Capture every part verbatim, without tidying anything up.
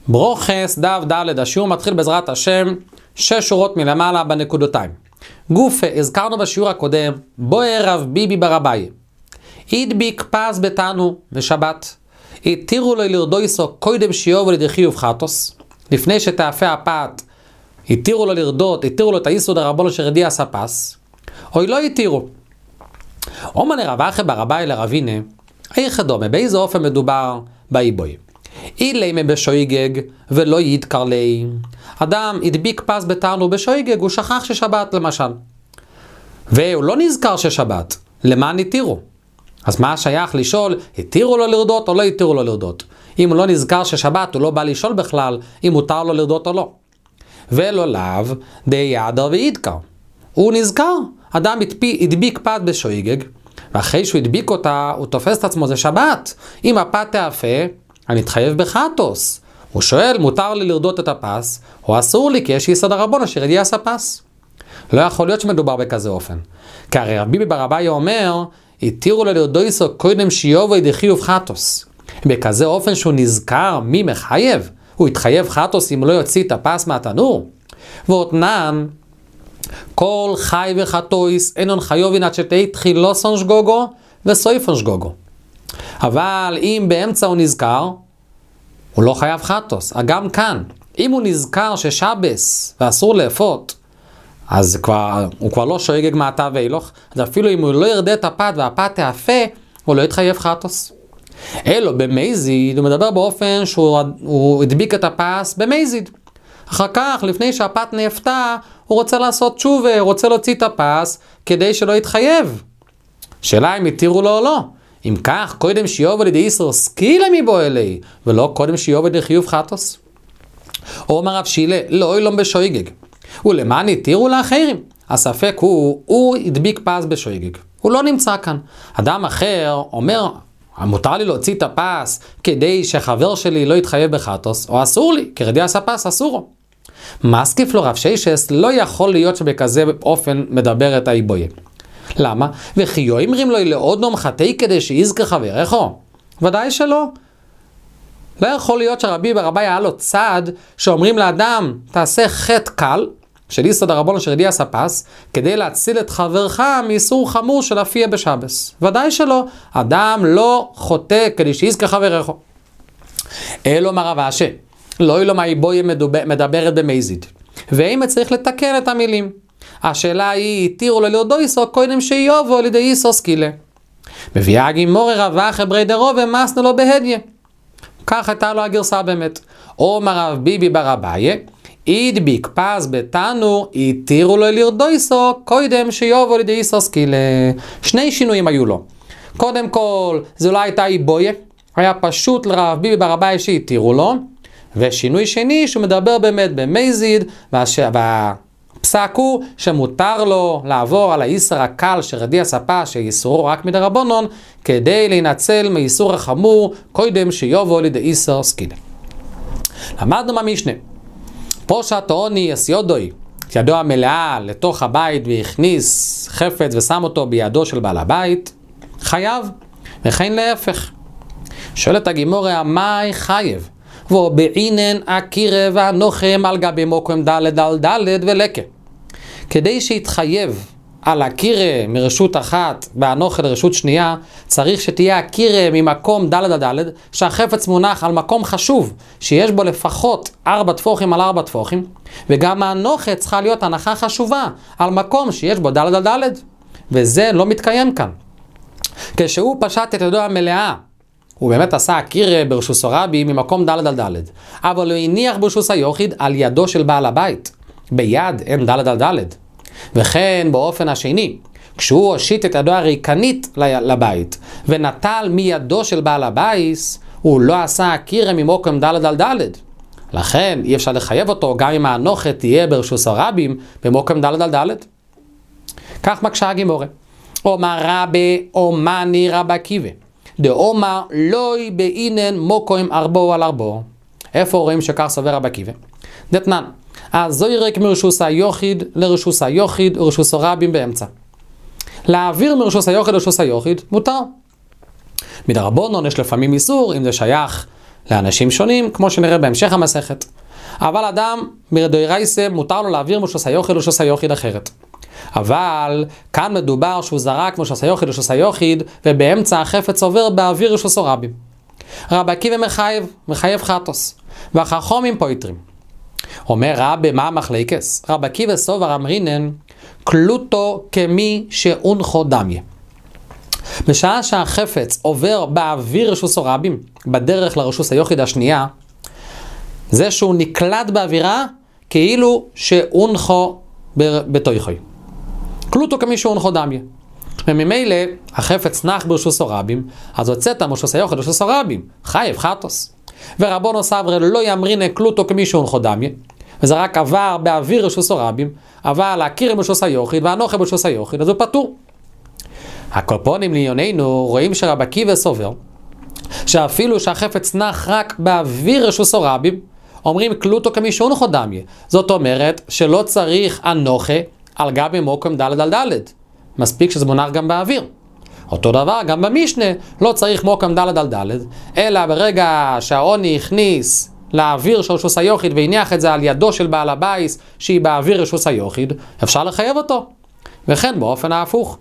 ברוכס דף ד', השיעור מתחיל בעזרת השם שש שורות מלמעלה בנקודותיים. גופה, הזכרנו בשיעור הקודם, בוער רב ביבי בר אביי. הדביק פז בתנו בשבת. התירו לו לרדויסו קודם שיובו לידי חיוב חטוס. לפני שתאפה הפת, התירו לו לרדות, התירו לו את היסוד הרבון אשר הדיע ספס. או לא התירו. אומן רבחה בר אביי לרבינה, איך דומה, באיזה אופן מדובר באיבוי? אילי בשויגג ולא ידקר לי. אדם הדביק פס בתנו בשויגג, הוא שכח ששבת למשל. והוא לא נזכר ששבת. למה נתירו? אז מה שייך לשאול, התירו לו לרדות או לא התירו לו לרדות? אם הוא לא נזכר ששבת, הוא לא בא לשאול בכלל אם מותר לו לרדות או לא. ולא לאו די יעדר וידקר. הוא נזכר. אדם הדביק פת בשויגג, ואחרי שהוא הדביק אותה, הוא תופס את עצמו, זה שבת. אם הפת תאפה, אני אתחייב בחטוס. הוא שואל, מותר לי לרדות את הפס, או אסור לי, כי יש יסוד הרבון אשר הדיע ספס. לא יכול להיות שמדובר בכזה אופן. כי הרי רבי ביבי בר אביי אומר, התירו לו לרדויסו קודם שיובו לידי חיוב חטוס. בכזה אופן שהוא נזכר מי מחייב. הוא יתחייב חטוס אם לא יוציא את הפס מהתנור. ואותנן, כל חי וחטויס אינון חיובין עד שתהי תחילוסון שגוגו וסויפון שגוגו. אבל אם באמצע הוא נזכר, הוא לא חייב חטוס. גם כאן, אם הוא נזכר ששבס ואסור לאפות, אז כבר, הוא כבר לא שויגג מעתה ואילוך, אז אפילו אם הוא לא ירדה את הפת והפת תאפה, הוא לא יתחייב חטוס. אלו במייזיד, הוא מדבר באופן שהוא הדביק את הפס במייזיד. אחר כך, לפני שהפת נאפתה, הוא רוצה לעשות תשובה, הוא רוצה להוציא את הפס, כדי שלא יתחייב. שאלה אם יתירו לו או לא. אם כך, קודם שיובו לידי איסור סקילה מבו אלי, ולא קודם שיובו לידי חיוב חטוס. או אומר רב שילה, לא אילום בשויגג. ולמען יתירו לאחרים. הספק הוא, הוא הדביק פס בשויגג. הוא לא נמצא כאן. אדם אחר אומר, מותר לי להוציא את הפס, כדי שחבר שלי לא יתחייב בחטוס, או אסור לי, כי רדיע הספס אסורו. מסקיף לו רב שיישס, לא יכול להיות שבכזה אופן מדבר את האיבויה. למה? וכי אומרים לו לעוד נום חטאי כדי שיזכר חברך? ודאי שלא. לא יכול להיות שרבי בר אביי היה לו צד שאומרים לאדם, תעשה חטא קל, של יסוד הרבון אשר הדיע ספס, כדי להציל את חברך מאיסור חמור של אפייה בשבס. ודאי שלא. אדם לא חוטא כדי שיזכר חברך. אלו מר רבשה, לא אילו מהאיבויה מדברת במייזיד. ואם צריך לתקן את המילים. השאלה היא, התירו לו לרדויסו קודם שיובו לידי איסור סקילה. מביאה הגימורי רבחה ברי דרו ומסנו לו בהדיה. כך הייתה לו הגרסה באמת. אומר רב ביבי בר אביי, הדביק פס בתנו, התירו לו לרדויסו קודם שיובו לידי איסור סקילה. שני שינויים היו לו. קודם כל, זו לא הייתה איבויה, היה פשוט לרב ביבי בר אביי שהתירו לו. ושינוי שני שהוא מדבר באמת במייזיד, והש... והפסק הוא שמותר לו לעבור על האיסר הקל שרדיע ספה שיסורו רק מדרבנון, כדי להינצל מאיסור החמור קודם שיובו לידי איסור סקילה. למדנו מהמשנה, פושט עוני יסיודוי, ידו המלאה לתוך הבית והכניס חפץ ושם אותו בידו של בעל הבית, חייב, וכן להפך. שואלת הגימורה, מהי חייב? ובעינן הקירה והנוחם על גבי מוקם דלת על דלת ולקה. כדי שיתחייב על הקירה מרשות אחת והנוחל לרשות שנייה, צריך שתהיה הקירה ממקום דלת על דלת, שהחפץ מונח על מקום חשוב, שיש בו לפחות ארבע תפוחים על ארבע תפוחים, וגם הנוחת צריכה להיות הנחה חשובה על מקום שיש בו דלת על דלת. וזה לא מתקיים כאן. כשהוא פשט את ידו המלאה, הוא באמת עשה הקירה ברשוס רבי ממקום דלת על דלת. אבל הוא הניח ברשוס היוחיד על ידו של בעל הבית. ביד אין דלת על דלת. וכן באופן השני, כשהוא הושיט את ידו הריקנית לבית, ונטל מידו של בעל הבית, הוא לא עשה הקירה ממקום דלת על דלת. לכן אי אפשר לחייב אותו גם אם הנוחת תהיה ברשוס הרבים במקום דלת על דלת. כך מקשה הגימורה. אומר רבי אומני רבא קיבה. דאומר לוי באינן מוקוים ארבו על ארבו. איפה רואים שכך סובר רבא קיבה? דתנן, אז זו ירק מרשוס היוחיד לרשוס היוחיד ורשוס הרבים באמצע. להעביר מרשוס היוחיד לרשוס היוחיד מותר. מדרבנן יש לפעמים איסור, אם זה שייך לאנשים שונים, כמו שנראה בהמשך המסכת. אבל אדם מרדוירייסה מותר לו להעביר משוס היוחיד לשוס היוחיד אחרת. אבל כאן מדובר שהוא זרק משוס היוחיד לשוס היוחיד, ובאמצע החפץ עובר באוויר רשוס רבים. רב עקיבא מחייב, מחייב חטוס, והחכמים פויטרים. אומר רבי, מה המחלקס? רב עקיבא סובר אמרינן, קלוטו כמי שאונחו דמיה. בשעה שהחפץ עובר באוויר רשוס רבים, בדרך לרשוס היוחיד השנייה, זה שהוא נקלט באווירה כאילו שאונחו בתויכוי. קלוטו כמי שאונחו דמיה. וממילא החפץ נח ברשוס רבים, אז הוצאת משוס היוחיד לרשוס רבים, חייב חטוס. ורבונו סברי לא יאמרינן קלוטו כמי שאונחו דמיה, וזה רק עבר באוויר רשוס רבים, אבל להכיר משוס היוחיד ואנוכי משוס היוחיד, אז הוא פטור. הקופונים לענייננו רואים שרב עקיבא סובר שאפילו שהחפץ נח רק באוויר רשוס רבים, אומרים קלוטו כמי שאונחו דמיה. זאת אומרת שלא צריך אנוכי על גבי מוקם דלת על דלת. מספיק שזה מונח גם באוויר. אותו דבר גם במשנה, לא צריך מוקם דלת על דלת, אלא ברגע שהעוני הכניס לאוויר של רשוס היוחיד והניח את זה על ידו של בעל הבייס שהיא באוויר רשוס היוחיד, אפשר לחייב אותו. וכן באופן ההפוך.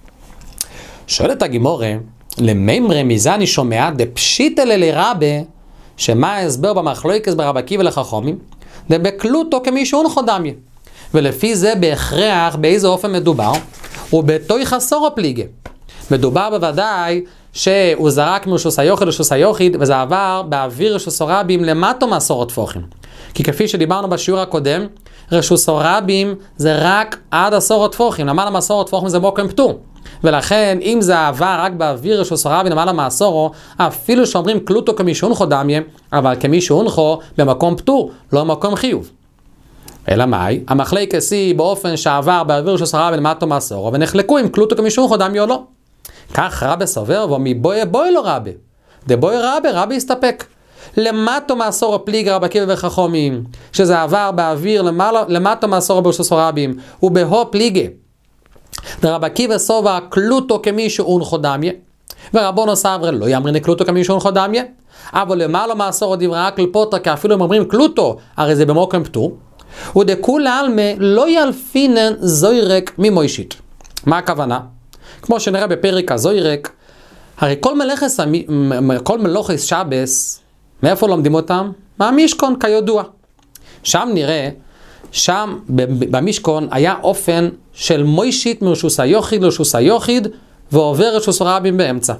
שואלת הגימורה, למימרי מזה אני שומע דפשיטא לרבי, שמה ההסבר במחלוקת ברב עקיבא לחכמים? דבקלוטו כמי שאונחו דמיה. ולפי זה בהכרח באיזה אופן מדובר? ובתויך עשור פליגי. מדובר בוודאי שהוא זרק מרשוס היוחיד לרשוס היוחיד, וזה עבר באוויר רשוס רבים למטה מעשור טפוחים. כי כפי שדיברנו בשיעור הקודם, רשוס רבים זה רק עד עשור טפוחים, למעלה מעשור טפוחים זה מוקם פטור. ולכן אם זה עבר רק באוויר רשוס רבים למעלה מעשורו, אפילו שאומרים קלוטו כמי שאונחו דמיה, אבל כמי שאונחו במקום פטור, לא במקום חיוב. אלא מאי? המחלקת היא באופן שעבר באוויר רשוס רבים למטה מעשורו, ונחלקו אם קלוטו כמי שאונחו דמיה או לא. כך רבי סובר, ומבוי בוי לא רבי. דבוי רבי, רבי הסתפק. למטה מעשור הפליג רב עקיבא וחכמים, שזה עבר באוויר למטה מעשור ברשוס רבים, ובהו פליגי. רב עקיבא סובר קלוטו כמי שאונחו דמיה, ורבונו סברי לא יאמרין קלוטו כמי שאונחו דמיה, אבל למעלה מעשור דברי אקל פוטר, כי אפילו הם אומרים קלוטו, הרי זה במוקם פטור, ודכולי עלמא לא ילפינן זוירק ממוישית. מה הכוונה? כמו שנראה בפרק הזוירק, הרי כל מלאכס, כל מלאכס שבס, מאיפה לומדים אותם? מהמשכון כידוע. שם נראה, שם במשכון היה אופן של מוישית מרשוס היוחיד לרשוס היוחיד, ועובר רשוס רבים באמצע.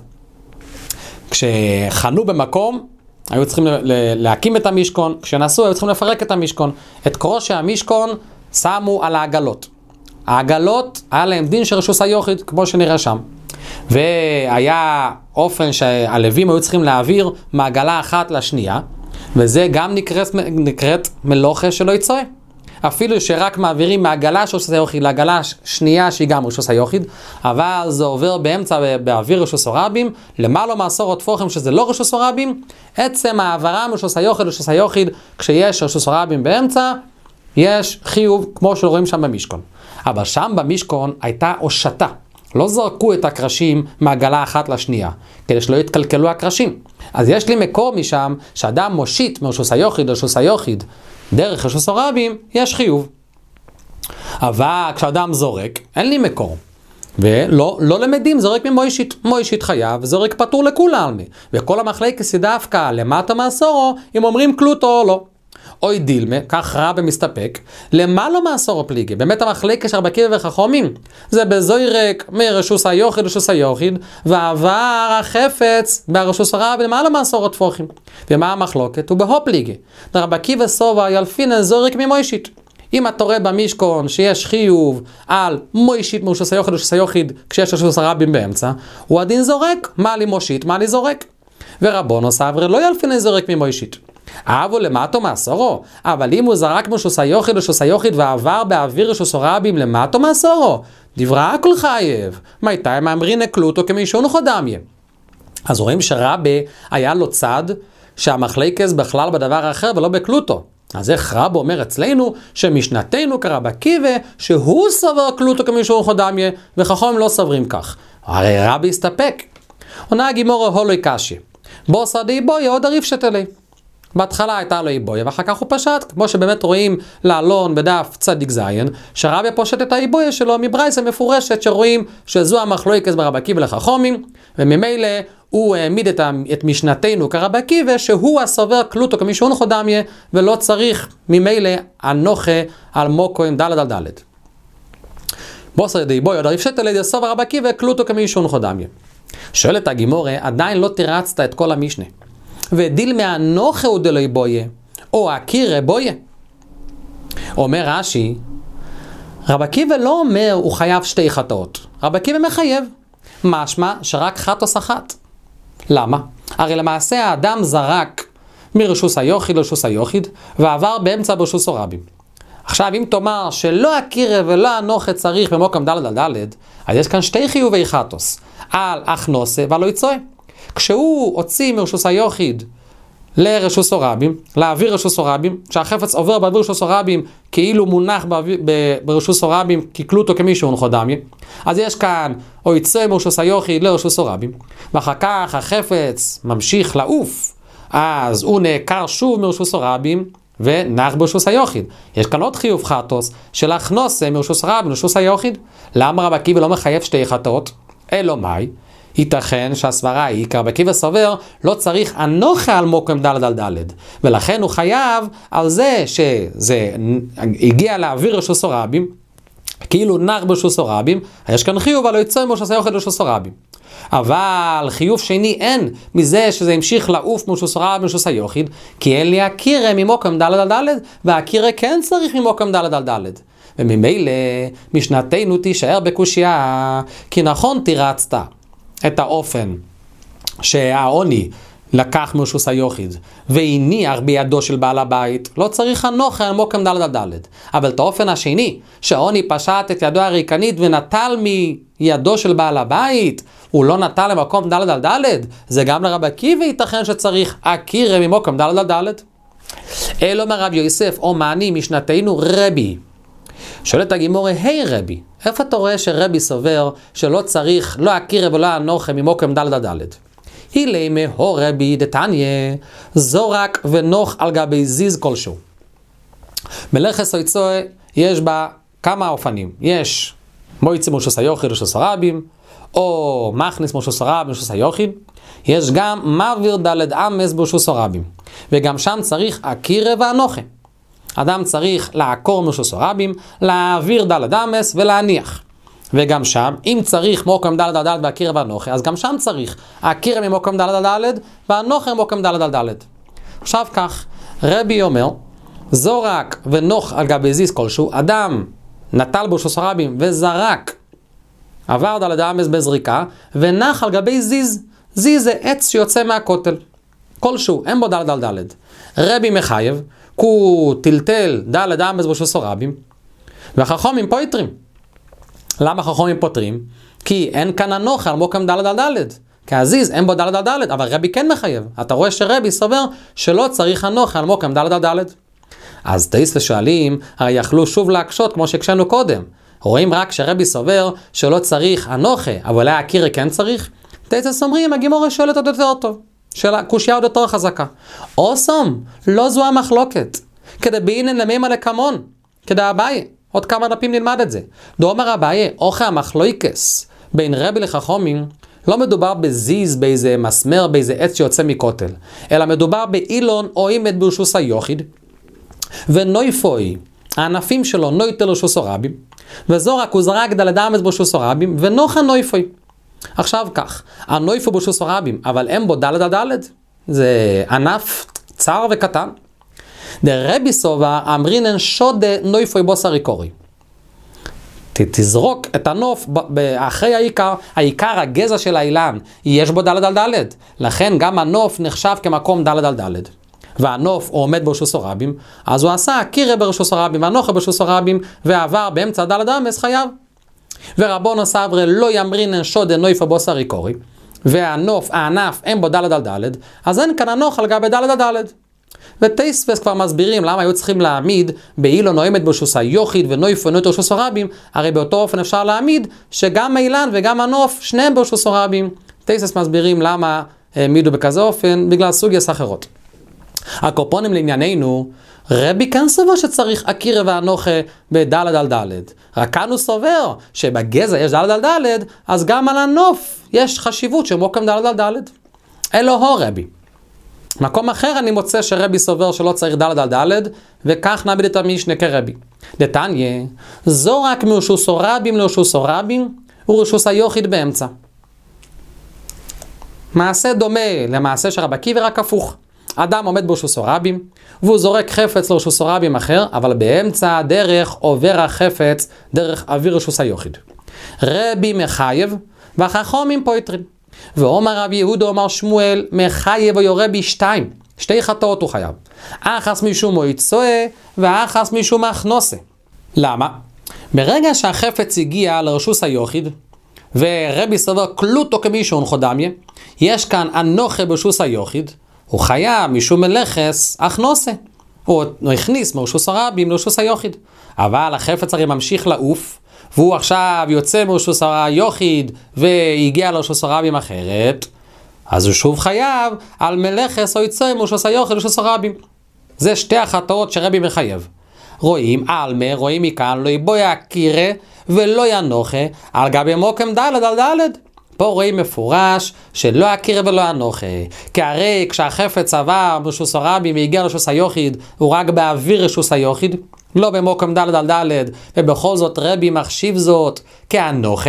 כשחנו במקום, היו צריכים להקים את המשכון, כשנסו היו צריכים לפרק את המשכון. את קרושי המשכון שמו על העגלות. העגלות היה להם דין של רשוס היוחיד, כמו שנראה שם. והיה אופן שהלווים היו צריכים להעביר מעגלה אחת לשנייה, וזה גם נקראת, נקראת מלוכה שלא יצואה. אפילו שרק מעבירים מעגלה של רשוס היוחיד לעגלה שנייה שהיא גם רשוס היוחיד, אבל זה עובר באמצע באוויר רשוס רבים, למעלה מעשור טפוחים שזה לא רשוס רבים, עצם העברה מרשוס היוחיד לרשוס היוחיד, כשיש רשוס רבים באמצע, יש חיוב כמו שרואים שם במשכון. אבל שם במשכון הייתה הושטה. לא זרקו את הקרשים מעגלה אחת לשנייה, כדי שלא יתקלקלו הקרשים. אז יש לי מקור משם, שאדם מושיט מרשוס היוחיד לרשוס היוחיד, דרך רשוס רבים, יש חיוב. אבל כשאדם זורק, אין לי מקור. ולא לא למדים, זורק ממוישית. מוישית חייב, זורק פטור לכולם. וכל המחלקת דווקא למטה מעשורו, אם אומרים קלוטו או לא. אוי דילמה, כך רבי מסתפק, למעלה מעשור פליגי. באמת המחלקת של רב עקיבא וחכמים, זה בזוירק מרשוס היוחיד לרשוס היוחיד, ועבר החפץ ברשוס רבים למעלה מעשור טפוחים. ומה המחלוקת? הוא בהו פליגי. רב עקיבא סובר ילפינן זוירק ממוישית. אם אתה רואה במשכון שיש חיוב על מוישית מרשוס היוחיד לרשוס היוחיד, כשיש רשוס רבים באמצע, הוא הדין זורק, מה לי מושיט, מה לי זורק. ורבונו סברי לא ילפינן זוירק ממוישית. אבו למטו מעשורו, אבל אם הוא זרק מרשוס היוחיד לרשוס היוחיד ועבר באוויר רשוס רבים למטו מעשורו, דברה הכל חייב. מתי מאמרין קלוטו כמי שאונחו דמיה. אז רואים שרבי היה לו צד שהמחלקת בכלל בדבר אחר ולא בקלוטו. אז איך רבי אומר אצלנו שמשנתנו כרב עקיבא שהוא סבר קלוטו כמי שאונחו דמיה, וחכמים לא סברים כך. הרי רבי הסתפק. עונה הגימורה הולוי קשיא. בוסר די איבויה עוד הריף שתלי. בהתחלה הייתה לו איבויה, ואחר כך הוא פשט, כמו שבאמת רואים לעלון בדף צדיק זין, שהרבי פושט את האיבויה שלו מברייסה מפורשת, שרואים שזו המחלוקת ברבי עקיבא לחכמים, וממילא הוא העמיד את, את משנתנו כרבי עקיבא, שהוא הסובר קלוטו כמישון חודמיה, ולא צריך ממילא הנוחה על מוקו עם דלת על דלת. בוסר די איבויה עוד הריף שתלי די סובר רבי עקיבא קלוטו כמישון חודמיה. שואלת הגימורה, עדיין לא תירצת את כל המשנה. ודיל מהנוחה הוא דלוי בויה, או הקירה בויה. אומר רש"י, רבי עקיבא לא אומר הוא חייב שתי חטאות. רבי עקיבא מחייב. משמע שרק חטוס אחת. למה? הרי למעשה האדם זרק מרשוס היוחיד לרשוס היוחיד, ועבר באמצע ברשוס הרבים. עכשיו אם תאמר שלא הקירה ולא הנוחה צריך במוקם דלת על דלת, אז יש כאן שתי חיובי חטוס. על הכנוסה ועל לא יצואה. כשהוא הוציא מרשוס היוחיד לרשוס הרבים, להעביר רשוס הרבים, כשהחפץ עובר בעבור רשוס הרבים כאילו מונח ברשוס הרבים כקלוטו כמישהו חודמי, אז יש כאן או יצא מרשוס היוחיד לרשוס הרבים, ואחר כך החפץ ממשיך לעוף, אז הוא נעקר שוב מרשוס הרבים ונח ברשוס היוחיד. יש כאן עוד חיוב חטוס של הכנוסה מרשוס הרבים לרשוס היוחיד. למה רבי עקיבא לא מחייב שתי חטאות? אלו מאי? ייתכן שהסברה היא, כי רבי עקיבא סובר, לא צריך הנוחה על מוקם דלת על דלת. ולכן הוא חייב על זה שזה הגיע להעביר רשוס הרבים, כאילו נח ברשוס הרבים, יש כאן חיוב, אבל לא יצא מרשוס היוחיד לרשוס הרבים. אבל חיוב שני אין מזה שזה המשיך לעוף מרשוס הרבים לרשוס היוחיד, כי אין לי הקירה ממוקם דלת על דלת, והקירה כן צריך ממוקם דלת על דלת. וממילא משנתנו תישאר בקושיה, כי נכון תירצת את האופן שהעוני לקח מרשוס היוחיד והניח בידו של בעל הבית, לא צריך הנוחה על מוקם דלת על דלת. אבל את האופן השני, שהעוני פשט את ידו הריקנית ונטל מידו של בעל הבית, הוא לא נטל למקום דלת על דלת, זה גם לרבי עקיבא ייתכן שצריך הקירה ממוקם דלת על דלת. אלו מרב יוסף או מעני משנתנו רבי. שואלת הגימורה, היי רבי, איפה אתה רואה שרבי סובר שלא צריך, לא הקירה ולא הנוחה ממוקם דלת על דלת? הילי הו רבי דתניא, זורק ונוח על גבי זיז כלשהו. מלאכת יצואה יש בה כמה אופנים. יש מויצי מרשוס היוחיד לרשוס הרבים, או מכניס מרשוס הרבים לרשוס היוחיד. יש גם מעביר דלת אמס ברשוס הרבים, וגם שם צריך הקירה והנוחה. אדם צריך לעקור מרשוס הרבים, להעביר דלת אמס ולהניח. וגם שם, אם צריך מוקם דלת על דלת והקירה והנוחה, אז גם שם צריך הקירה ממוקם דלת על דלת והנוחה ממוקם דלת על דלת. עכשיו כך, רבי אומר, זורק ונוח על גבי זיז כלשהו, אדם נטל ברשוס הרבים וזרק, עבר דלת אמס בזריקה, ונח על גבי זיז. זיז זה עץ שיוצא מהכותל. כלשהו, אין בו דלת על דלת. רבי מחייב, כי הוא טלטל דלת אמס ברשוס הרבים, והחכמים פויטרים. למה חכמים פותרים? כי אין כאן הנוחה על מוקם דלת על דלת. כי הזיז אין בו דלת על דלת, אבל רבי כן מחייב. אתה רואה שרבי סובר שלא צריך הנוחה על מוקם דלת על דלת. אז תאיס ושואלים, הרי יכלו שוב להקשות כמו שקשנו קודם. רואים רק שרבי סובר שלא צריך הנוחה, אבל הקירה כן צריך. תאיס אומרים, הגימורה שואלת עוד יותר טוב. שאלה, קושיה עוד יותר חזקה. אוסום, לא זו המחלוקת. כדי בעינן למימה לקמון. כדי אביי. עוד כמה דפים נלמד את זה. דאמר אביי, אוכל המחלוקס בין רבי לחכמים, לא מדובר בזיז, באיזה מסמר, באיזה עץ שיוצא מכותל, אלא מדובר באילון או עימד ברשוס היוחיד, ונויפוי, הענפים שלו נויטל רשוס הרבים, וזורק הוא זרק דלת אמס ברשוס הרבים, ונוחה נויפוי. עכשיו כך, הנויפוי ברשוס הרבים, אבל אין בו דלת הדלת, זה ענף צר וקטן. דרבי סובה אמרינן שודה נויפוי בוסר עיקורי. תזרוק את הנוף אחרי העיקר, העיקר הגזע של האילן, יש בו דלת על דלת. לכן גם הנוף נחשב כמקום דלת על דלת. והנוף עומד ברשוס הרבים, אז הוא עשה קירה ברשוס הרבים, והנוחה ברשוס הרבים, ועבר באמצע דלת אמס חייב. ורבון סברה לא ימרינן שודה נויפוי בוסר עיקורי, והנוף, הענף, אין בו דלת על דלת, אז אין כאן הנוח על גבי דלת על דלת. וטייספס כבר מסבירים למה היו צריכים להעמיד באילון נועמת ברשוס היוחיד ונויפוי נויטל ברשוס הרבים, הרי באותו אופן אפשר להעמיד שגם האילן וגם הנוף שניהם ברשוס הרבים. טייספס מסבירים למה העמידו בכזה אופן בגלל סוגיות אחרות. הקופונים לענייננו, רבי כאן סובר שצריך אקירא ואנוכה בדלת על דלת. רק כאן הוא סובר שבגזע יש דלת על דלת, אז גם על הנוף יש חשיבות שמוקם דלת על דלת. אלו הו רבי. מקום אחר אני מוצא שרבי סובר שלא צריך דלת על דלת, וכך נעמיד את המשנה כרבי. דתניא, זו רק מרשוס רבים לרשוס רבים, ורשוס היוחיד באמצע. מעשה דומה למעשה של רבי עקיבא, רק הפוך. אדם עומד ברשוס רבים, והוא זורק חפץ לרשוס רבים אחר, אבל באמצע הדרך עובר החפץ דרך אוויר רשוס היוחיד. רבי מחייב, והחכמים פויטרים. ואומר רבי יהודה אומר שמואל, מחייב או יורה בשתיים. שתי חטאות הוא חייב. אחס משום מויצואה, ואחס משום הכנוסה. למה? ברגע שהחפץ הגיע לרשוס היוחיד, ורבי סובר קלוטו כמישהו חודמיה, יש כאן אנוכה ברשוס היוחיד, הוא חייב משום מלכס הכנוסה. הוא הכניס מרשוס הרבים לרשוס היוחיד. אבל החפץ הרי ממשיך לעוף, והוא עכשיו יוצא מרשוס היוחיד והגיע לרשוס הרבים אחרת, אז הוא שוב חייב על מלכס או יצא מרשוס היוחיד לרשוס הרבים. זה שתי החטאות שרבי מחייב. רואים אלמה, רואים מכאן, לא יבויה קירה ולא ינוחה על גבי מוקם דלת על דלת. פה רואים מפורש שלא הקירה ולא ינוחה, כי הרי כשהחפץ עבר מרשוס הרבים והגיע לרשוס היוחיד, הוא רק באוויר רשוס היוחיד, לא במוקם דלת על דלת, ובכל זאת רבי מחשיב זאת כאנוכה.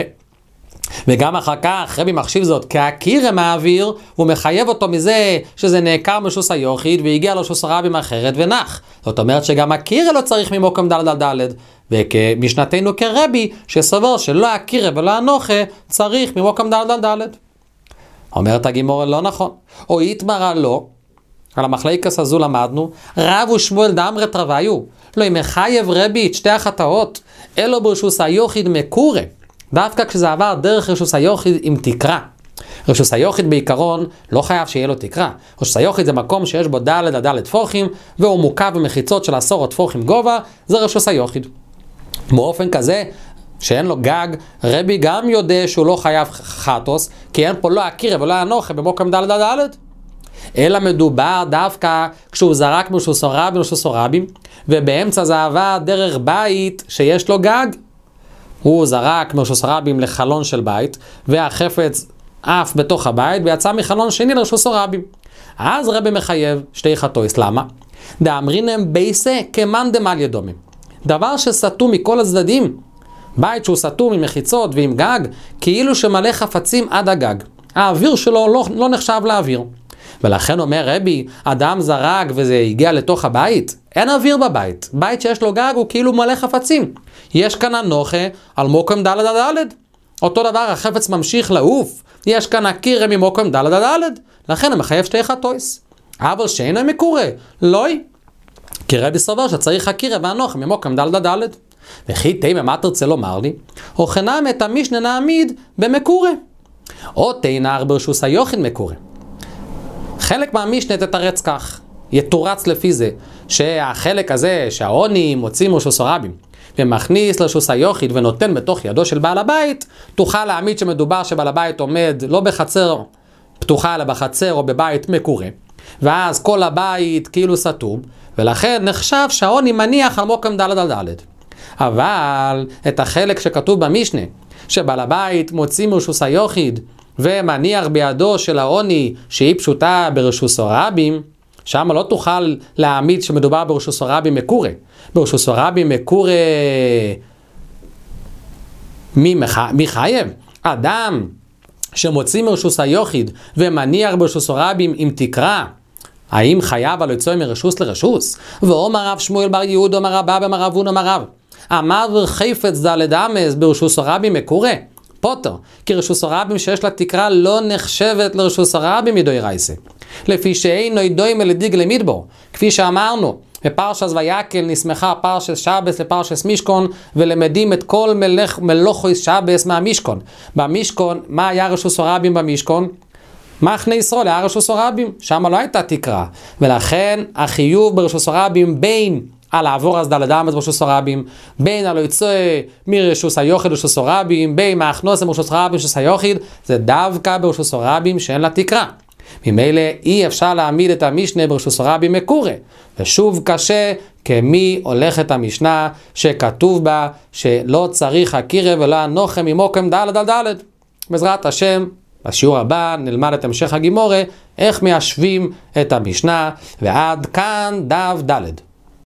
וגם אחר כך רבי מחשיב זאת כהקירה מהאוויר, הוא מחייב אותו מזה שזה נעקר מרשוס היוחיד והגיע לרשוס הרבים אחרת ונח. זאת אומרת שגם הקירה לא צריך ממוקם דלת על דלת, וכמשנתנו כרבי שסובר שלא הקירה ולא אנוכה צריך ממוקם דלת על דלת. אומרת הגימורה לא נכון. או יתמרה לא, על המחלקס הזו למדנו, רב ושמואל דאמרת רוויו, לא אם מחייב רבי את שתי החטאות, אלו ברשוס היוחיד מקורה, דווקא כשזה עבר דרך רשוס היוחיד עם תקרה. רשוס היוחיד בעיקרון לא חייב שיהיה לו תקרה. רשוס היוחיד זה מקום שיש בו דלת עד דלת תפוחים, והוא מוקף במחיצות של עשור תפוחים גובה, זה רשוס היוחיד. באופן כזה, שאין לו גג, רבי גם יודע שהוא לא חייב חטוס, כי אין פה לא הקירה ולא אנוכה במוקם דלת עד דלת. אלא מדובר דווקא כשהוא זרק מרשוס רבים מרשוס רבים, ובאמצע זה עבר דרך בית שיש לו גג. הוא זרק מרשוס רבים לחלון של בית, והחפץ עף בתוך הבית ויצא מחלון שני לרשוס רבים. אז רבי מחייב שתי חטויס. למה? דאמרינם בייסה כמן דמל ידומם. דבר שסתום מכל הצדדים, בית שהוא סתום עם מחיצות ועם גג, כאילו שמלא חפצים עד הגג. האוויר שלו לא, לא נחשב לאוויר. ולכן אומר רבי, אדם זרק וזה הגיע לתוך הבית, אין אוויר בבית. בית שיש לו גג הוא כאילו מלא חפצים. יש כאן אנוכה על מוקם דלת עד דלת. אותו דבר החפץ ממשיך לעוף, יש כאן הקירה ממוקם דלת עד דלת. לכן הוא מחייב שתי חטויס. אבל שאינו מקורה, לא היא. כי רבי סובר שצריך הקירה ואנוכה ממוקם דלת עד דלת. וכי תימא מה תרצה לומר לי? או חנם את המשנה נעמיד במקורה. או תינר ברשוס היוחיד מקורה. חלק מהמשנה תתרץ כך, יתורץ לפי זה, שהחלק הזה שהעוני מוציא מרשוס רבים ומכניס לרשוס היוחיד ונותן בתוך ידו של בעל הבית, תוכל להעמיד שמדובר שבעל הבית עומד לא בחצר פתוחה אלא בחצר או בבית מקורה, ואז כל הבית כאילו סתום, ולכן נחשב שהעוני מניח על מוקם דלת על דלת. אבל את החלק שכתוב במשנה, שבעל הבית מוציא מרשוס היוחיד ומניח בידו של העוני שהיא פשוטה ברשוס רבים, שם לא תוכל להעמיד שמדובר ברשוס רבים מקורה. ברשוס רבים מקורה מי, מח... מי חייב? אדם שמוציא מרשוס היוחיד ומניח ברשוס רבים עם תקרה, האם חייב על יצוא מרשוס לרשוס? ואומר רב שמואל בר יהודה אמר רבא אמר רב הונא אמר רב, אמר חפץ דלת אמס ברשוס רבים מקורה פוטר, כי רשוס רבים שיש לה תקרה לא נחשבת לרשוס רבים מדאורייתא. לפי שאינו דומה לדיגלי מדבור, כפי שאמרנו, בפרשת ויקל נסמכה פרשת שבס לפרשת משכון, ולמדים את כל מלך מלוכות שבס מהמשכון. במשכון, מה היה רשוס רבים במשכון? מחנה ישראל היה רשוס רבים, שם לא הייתה תקרה, ולכן החיוב ברשוס רבים בין על העבור אז דלת אמס ברשוס רבים, בין על יצא מרשוס היוחיד ברשוס רבים, בין מהכנוס ברשוס רבים ברשוס היוחיד, זה דווקא ברשוס רבים שאין לה תקרה. ממילא אי אפשר להעמיד את המשנה ברשוס רבי מקורה, ושוב קשה כמי הולכת המשנה שכתוב בה שלא צריך הקירה ולא הנוחם ממוקם דלת על דלת. בעזרת השם, בשיעור הבא נלמד את המשך הגימורה, איך מיישבים את המשנה, ועד כאן דף ד'.